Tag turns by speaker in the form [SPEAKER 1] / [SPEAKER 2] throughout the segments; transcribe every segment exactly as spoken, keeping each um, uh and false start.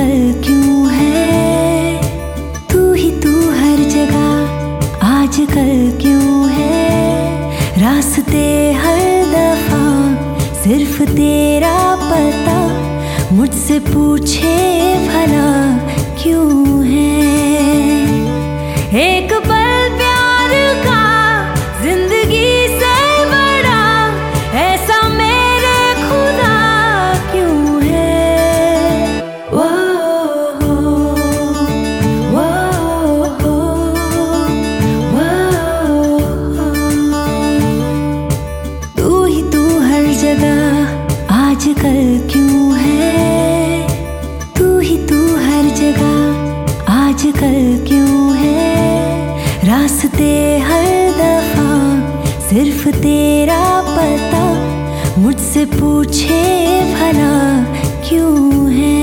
[SPEAKER 1] आजकल क्यों है तू ही तू हर जगह, आजकल क्यों है रास्ते हर दफा सिर्फ तेरा पता, मुझसे पूछे भला क्यों है। एक पल प्यार का जिंदगी से बड़ा, ऐसा मेरे खुदा क्यों है। वो हो, वो हो, वो हो। तू ही तू हर जगह, आजकल क्यों है तू ही तू हर जगह, आजकल क्यों है रास्ते हर दफा सिर्फ तेरा पता, मुझसे पूछे भला क्यों है।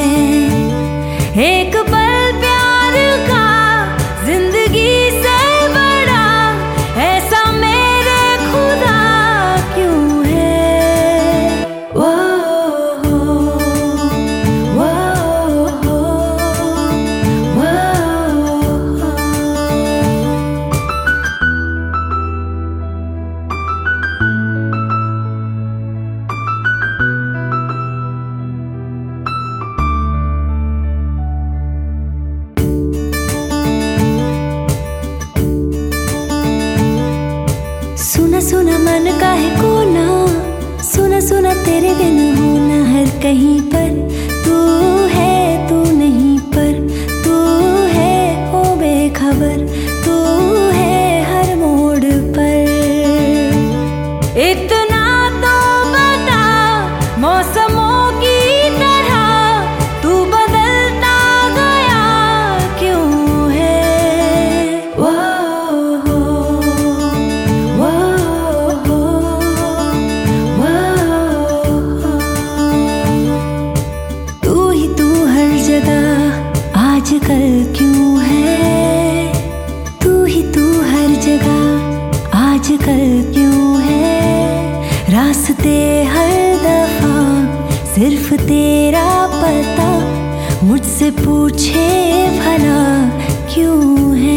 [SPEAKER 1] एक पल प्यार का जिंदगी से बड़ा, ऐसा मेरे खुदा क्यों है। वो हो, वो हो, वो हो। सुना सुना मन का है कोना, सुना सुना तेरे बिन होना हर कहीं पर, तू है तू नहीं पर, तू है हो बेखबर, तू है हर मोड़ पर। इतना तो बता मौसमों की तरह तू बदलता गया क्यों है। वो हो, वो हो, वो हो। तू ही तू हर जगह, आजकल क्यों है तू ही तू हर जगह, आजकल क्यों है रास्ते हर दफा सिर्फ तेरा पता, मुझसे पूछे भला क्यों है।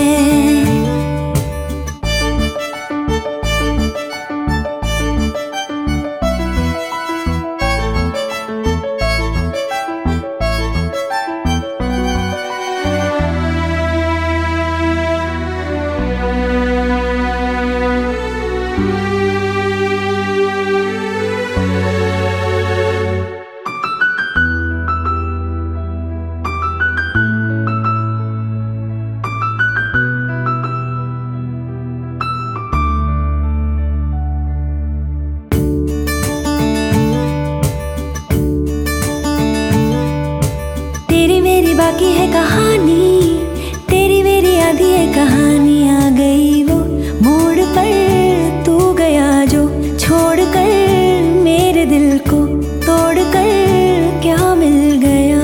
[SPEAKER 1] तेरी मेरी बाकी है कहानी, तेरी मेरी आधी है कहानी, आ गई वो मोड़ पर तू गया जो छोड़ कर, मेरे दिल को तोड़ कर क्या मिल गया।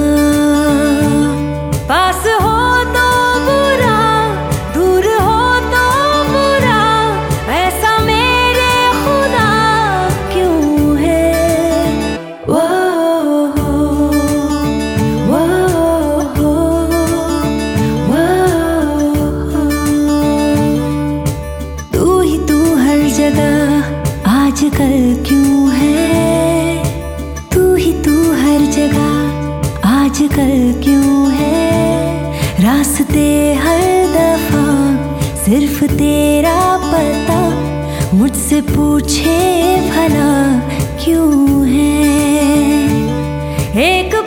[SPEAKER 1] पास हो तो बुरा, दूर हो तो बुरा, ऐसा मेरे खुदा क्यों है। वो हो, वो हो, वो हो। तू ही तू हर जगह, आजकल क्यों है तू ही तू हर जगह, आजकल क्यों है रास्ते हर दफा सिर्फ तेरा पता, मुझसे पूछे भला क्यों है। एक